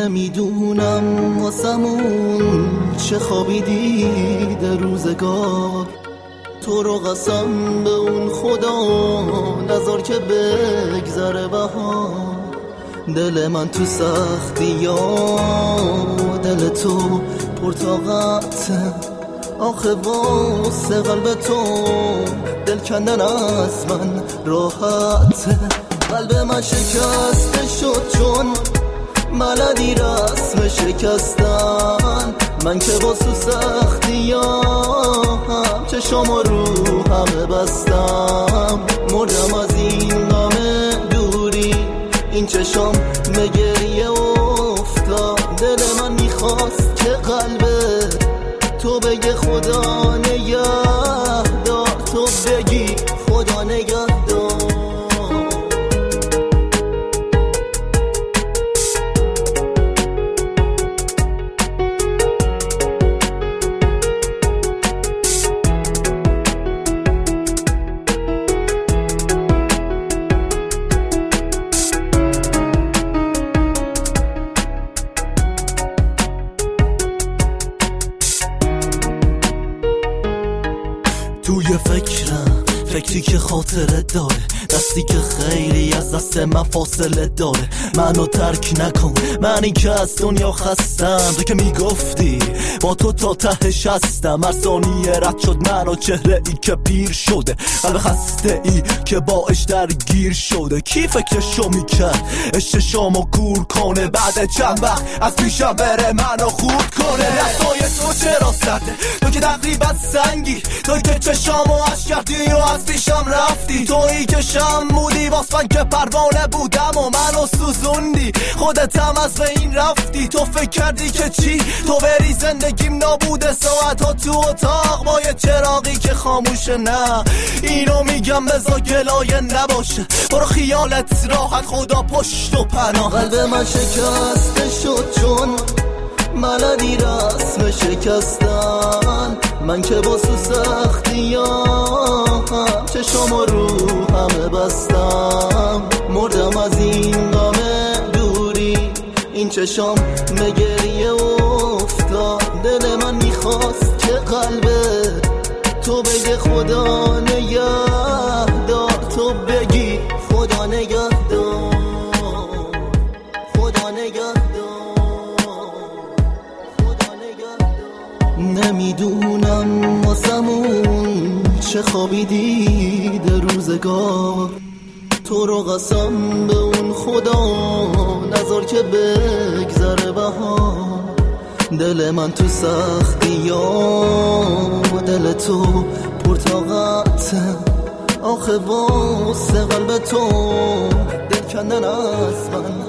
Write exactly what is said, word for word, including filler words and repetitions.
نمیدونم واسمون چه خوابی دیده روزگار، تو رو قسم به اون خدا نذار که بگذره بهار. دل من تو سختی یا دل تو پرطاقته، آخه واسه قلب تو دل کندن از من راحته. قلب من شکسته شد چون بلدی رسم شکستن، من که با تو سختی یا هم چشام رو همه بستم. مردم از این غم دوری، این چشام به گریه افتاد. دل من میخواست که قلب تو بگه خدا نگهدار، تو بگی خدا نگهدار. توی فکرم، فکری که خاطره داره، دستی که خیلی از دست من فاصله داره. منو ترک نکن، من این که از دنیا خستم. تو که میگفتی با تو تا تهش هستم، هر ثانیه رد شد منو چهره ای که پیر شده، قلب خسته ای که باش درگیر شده. کی فکرشو میکرد عشق شامو کور کنه، بعد چند وقت از پیشم بره منو خورد کنه. دستای تو چرا سرده، تو که تقریبا سنگی، توی که چشامو عشق کردی و از پیشم رفتی. تویی که شم بودی واس من که پروانه بودم و منو سوزوندی، خودت هم از بین رفتی. تو فکر کردی که چی، تو بری زندگیم نابوده ساعت ها تو اتاق با یه چراغی که خاموشه. نه اینو میگم بذار گلایه نباشه، برو خیالت راحت، خدا پشت و پناه. قلب من شکسته شد چون بلدی رسم شکستن، من که با تو سختی یا هم چشام رو همه بستم. مردم از این غم دوری، این چشام به گریه افتاد. دل من میخواست که قلب تو بگه خدا نگهدار، تو بگی خدا نگهدار، خدا نگهدار. نمیدونم واسمون چه خوابی دیده روزگار، تو رو قسم به اون خدا نذار که بگذره بهار. دل من تو سختی یا دل تو پرطاقته، آخه واسه قلب تو دل کندن از من